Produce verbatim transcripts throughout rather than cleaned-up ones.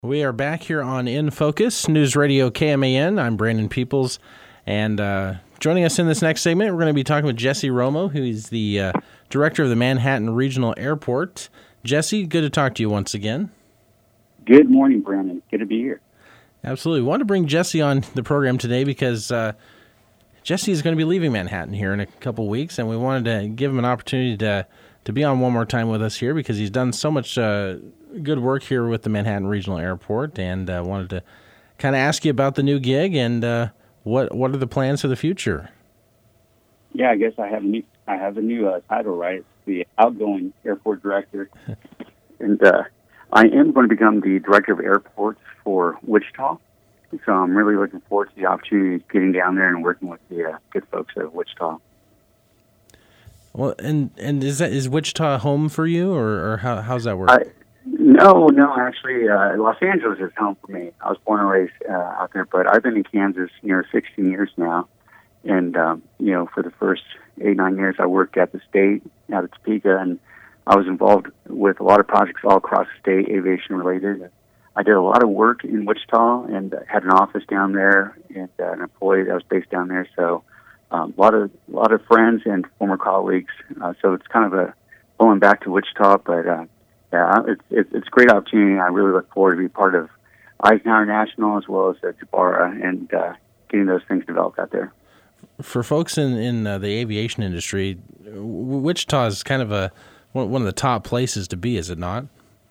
We are back here on In Focus, News Radio K M A N. I'm Brandon Peoples, and uh, joining us in this next segment, we're going to be talking with Jesse Romo, who is the uh, director of the Manhattan Regional Airport. Jesse, good to talk to you once again. Good morning, Brandon. Good to be here. Absolutely. We wanted to bring Jesse on the program today because uh, Jesse is going to be leaving Manhattan here in a couple weeks, and we wanted to give him an opportunity to, to be on one more time with us here because he's done so much uh, good work here with the Manhattan Regional Airport, and uh, wanted to kind of ask you about the new gig and uh, what what are the plans for the future. Yeah, I guess I have a new I have a new uh, title, right? It's the outgoing airport director, and uh, I am going to become the director of airports for Wichita. So I'm really looking forward to the opportunity of getting down there and working with the uh, good folks at Wichita. Well, and and is that is Wichita home for you, or, or how how's that work? I, No, no, actually, uh, Los Angeles is home for me. I was born and raised uh, out there, but I've been in Kansas near sixteen years now. And, um, you know, for the first eight, nine years, I worked at the state out of Topeka, and I was involved with a lot of projects all across the state, aviation-related. I did a lot of work in Wichita and had an office down there and uh, an employee that was based down there. So um, a lot of a lot of friends and former colleagues. Uh, so it's kind of a going back to Wichita, but uh, Yeah, it's, it's it's a great opportunity. I really look forward to be part of Eisenhower National as well as uh, Jabara and uh, getting those things developed out there. For folks in, in uh, the aviation industry, Wichita is kind of a one of the top places to be, is it not?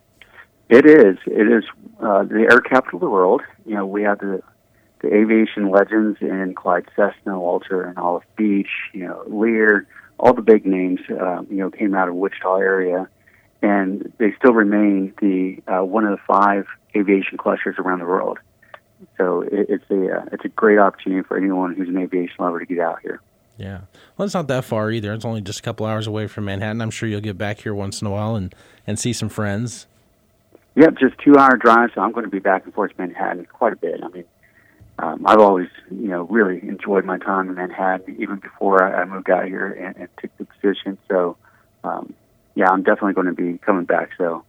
It is. It is uh, the air capital of the world. You know, we have the the aviation legends in Clyde Cessna, Walter and Olive Beach, you know, Lear, all the big names, uh, you know, came out of Wichita area. And they still remain the uh, one of the five aviation clusters around the world. So it, it's a uh, it's a great opportunity for anyone who's an aviation lover to get out here. Yeah, well, it's not that far either. It's only just a couple hours away from Manhattan. I'm sure you'll get back here once in a while and, and see some friends. Yep, just two hour drive. So I'm going to be back and forth to Manhattan quite a bit. I mean, um, I've always you know really enjoyed my time in Manhattan, even before I, I moved out here and, and took the position. So. Um, Yeah, I'm definitely going to be coming back, so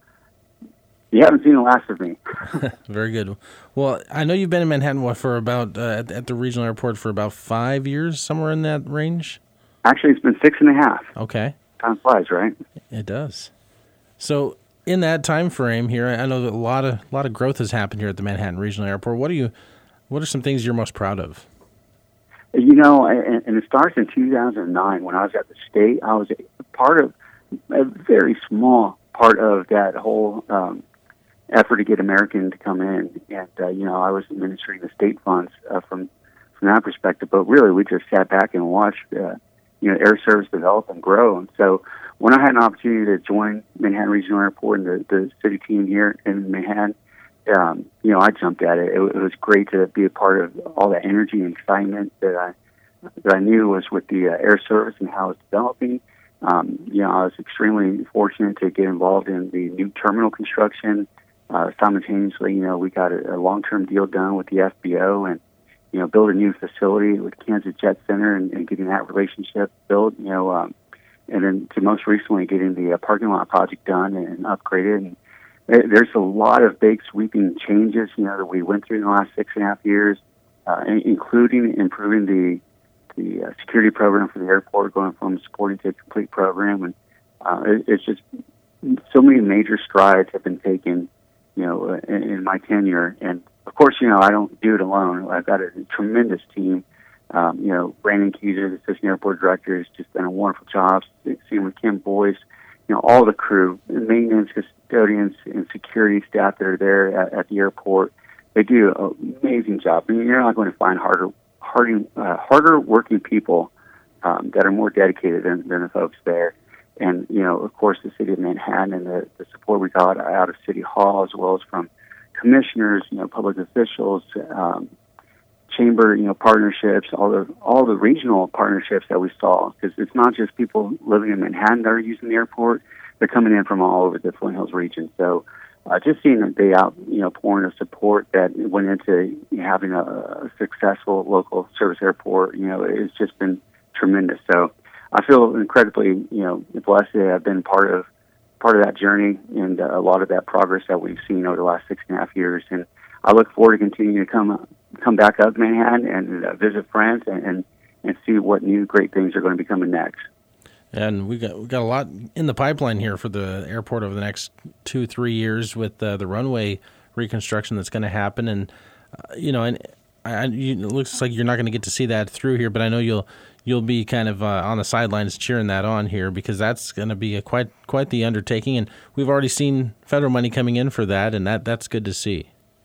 you haven't seen the last of me. Very good. Well, I know you've been in Manhattan what, for about, uh, at, at the regional airport for about five years, somewhere in that range? Actually, it's been six and a half. Okay. Time flies, right? It does. So in that time frame here, I know that a lot of a lot of growth has happened here at the Manhattan Regional Airport. What are you, what are some things you're most proud of? You know, and, and it starts in two thousand nine when I was at the state. I was a part of a very small part of that whole um, effort to get American to come in. And, uh, you know, I was administering the state funds uh, from from that perspective. But really, we just sat back and watched, uh, you know, air service develop and grow. And so when I had an opportunity to join Manhattan Regional Airport and the, the city team here in Manhattan, um, you know, I jumped at it. it. It was great to be a part of all that energy and excitement that I, that I knew was with the uh, air service and how it's developing. Um, you know, I was extremely fortunate to get involved in the new terminal construction. Uh, simultaneously, you know, we got a, a long-term deal done with the F B O and, you know, build a new facility with Kansas Jet Center and, and getting that relationship built, you know, um, and then to most recently getting the uh, parking lot project done and, and upgraded. And there, there's a lot of big sweeping changes, you know, that we went through in the last six and a half years, uh, including improving the the uh, security program for the airport, going from supporting to a complete program. And uh, it, it's just so many major strides have been taken, you know, in, in my tenure. And of course, you know, I don't do it alone. I've got a tremendous team. Um, you know, Brandon Keyser, the assistant airport director, has just done a wonderful job. Seeing with Kim Boyce, you know, all the crew, maintenance, custodians, and security staff that are there at, at the airport. They do an amazing job. I mean, you're not going to find harder Harder, uh, harder working people um, that are more dedicated than, than the folks there. And, you know, of course, the city of Manhattan and the, the support we got out of City Hall, as well as from commissioners, you know, public officials, um, chamber, you know, partnerships, all the all the regional partnerships that we saw. Because it's not just people living in Manhattan that are using the airport. They're coming in from all over the Flint Hills region. So Uh, just seeing the out, you know, pouring of support that went into having a, a successful local service airport, you know, it's just been tremendous. So I feel incredibly, you know, blessed that I've been part of part of that journey and uh, a lot of that progress that we've seen over the last six and a half years. And I look forward to continuing to come come back up to Manhattan and uh, visit friends and, and and see what new great things are going to be coming next. And we got we got a lot in the pipeline here for the airport over the next two three years with uh, the runway reconstruction that's going to happen. And uh, you know, and I, you, it looks like you're not going to get to see that through here, but I know you'll you'll be kind of uh, on the sidelines cheering that on here, because that's going to be a quite quite the undertaking. And we've already seen federal money coming in for that, and that that's good to see.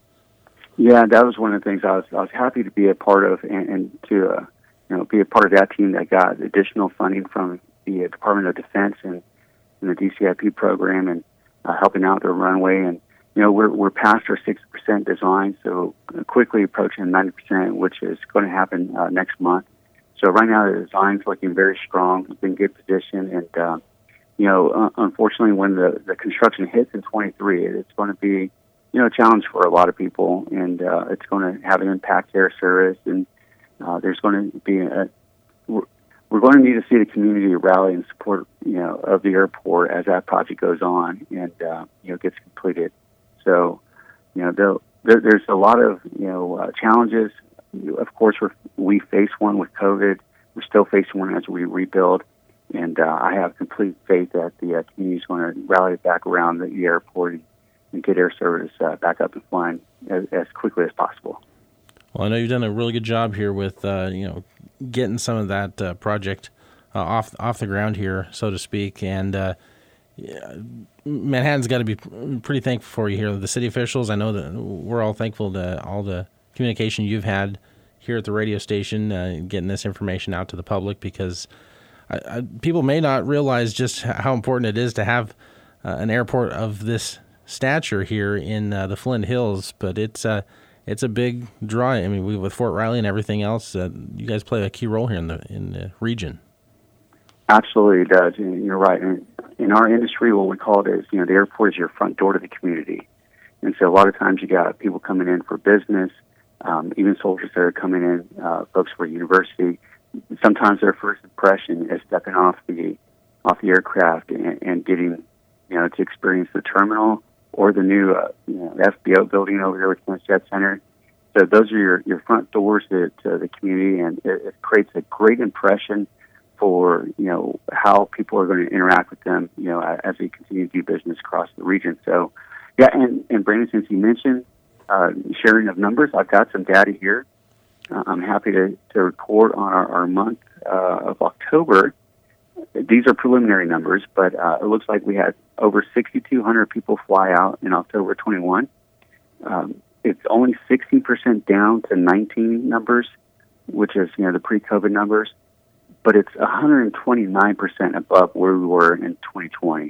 Yeah, that was one of the things I was I was happy to be a part of, and, and to uh, you know be a part of that team that got additional funding from the Department of Defense and, and the D C I P program, and uh, helping out the runway. And you know we're we're past our sixty percent design, so quickly approaching ninety percent, which is going to happen uh, next month. So right now the design's looking very strong. It's in good position, and uh, you know uh, unfortunately when the the construction hits in twenty-three, it's going to be you know, a challenge for a lot of people, and uh, it's going to have an impact to air service, and uh, there's going to be a, we're, we're going to need to see the community rally and support, you know, of the airport as that project goes on and, uh, you know, gets completed. So, you know, there, there's a lot of, you know, uh, challenges. Of course, we're, we face one with COVID. We're still facing one as we rebuild, and uh, I have complete faith that the uh, community is going to rally back around the, the airport and, and get air service uh, back up and flying as, as quickly as possible. Well, I know you've done a really good job here with, uh, you know, getting some of that uh, project uh, off off the ground here, so to speak. And uh, yeah, Manhattan's got to be pretty thankful for you here. The city officials, I know that we're all thankful to all the communication you've had here at the radio station, uh, getting this information out to the public, because I, I, people may not realize just how important it is to have uh, an airport of this stature here in uh, the Flint Hills, but it's uh, it's a big draw. I mean, we with Fort Riley and everything else, uh, you guys play a key role here in the in the region. Absolutely, it does. And you're right. And in our industry, what we call it is, you know, the airport is your front door to the community. And so a lot of times you got people coming in for business, um, even soldiers that are coming in, uh, folks for university. Sometimes their first impression is stepping off the off the aircraft and, and getting, you know, to experience the terminal or the new uh, you know, F B O building over there with Smith Jet Center. So those are your, your front doors to, to the community, and it, it creates a great impression for, you know, how people are going to interact with them, you know, as we continue to do business across the region. So, yeah, and, and Brandon, since you mentioned uh, sharing of numbers, I've got some data here. Uh, I'm happy to, to report on our, our month uh, of October. These are preliminary numbers, but uh, it looks like we had over sixty-two hundred people fly out in October twenty-one. Um, it's only sixteen percent down to nineteen numbers, which is, you know, the pre-COVID numbers, but it's one hundred twenty-nine percent above where we were in twenty twenty.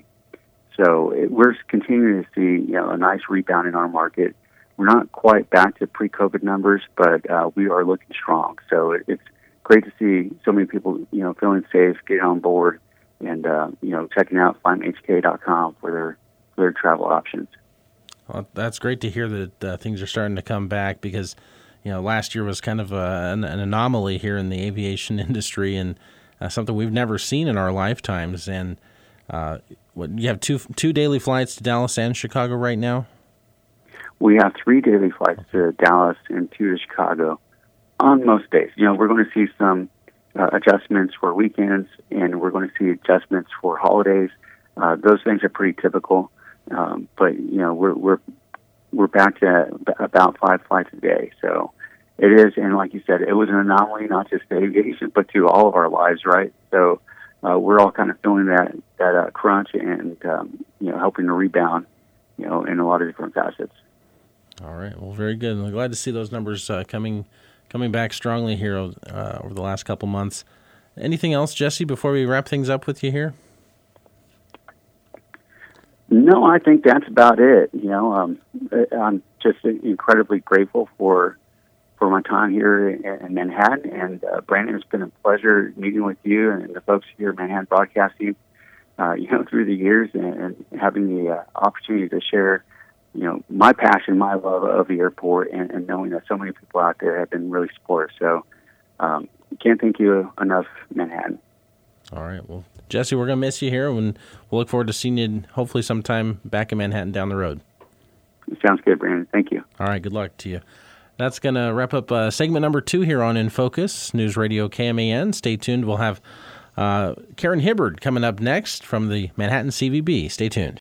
So it, we're continuing to see, you know, a nice rebound in our market. We're not quite back to pre-COVID numbers, but uh, we are looking strong. So it, it's great to see so many people, you know, feeling safe, getting on board, and uh, you know, checking out flyme h k dot com for their for their travel options. Well, that's great to hear that uh, things are starting to come back, because, you know, last year was kind of a, an, an anomaly here in the aviation industry, and uh, something we've never seen in our lifetimes. And uh, what, you have two two daily flights to Dallas and Chicago right now? We have three daily flights to Dallas and two to Chicago on most days. You know, we're going to see some uh, adjustments for weekends, and we're going to see adjustments for holidays. Uh, those things are pretty typical, um, but you know, we're we're we're back to about five flights a day. So it is, and like you said, it was an anomaly, not just to aviation, but to all of our lives, right? So uh, we're all kind of feeling that that uh, crunch, and um, you know, helping to rebound, you know, in a lot of different facets. All right. Well, very good. I'm glad to see those numbers uh, coming coming back strongly here uh, over the last couple months. Anything else, Jesse, before we wrap things up with you here? No, I think that's about it. You know, um, I'm just incredibly grateful for for my time here in, in Manhattan. And uh, Brandon, it's been a pleasure meeting with you and the folks here at Manhattan Broadcasting, uh, you know, through the years, and, and having the uh, opportunity to share, you know, my passion, my love of the airport, and, and knowing that so many people out there have been really supportive. So um, can't thank you enough, Manhattan. All right. Well, Jesse, we're going to miss you here, and we'll look forward to seeing you hopefully sometime back in Manhattan down the road. Sounds good, Brandon. Thank you. All right, good luck to you. That's going to wrap up uh, segment number two here on In Focus, News Radio K M A N. Stay tuned. We'll have uh, Karen Hibbard coming up next from the Manhattan C V B. Stay tuned.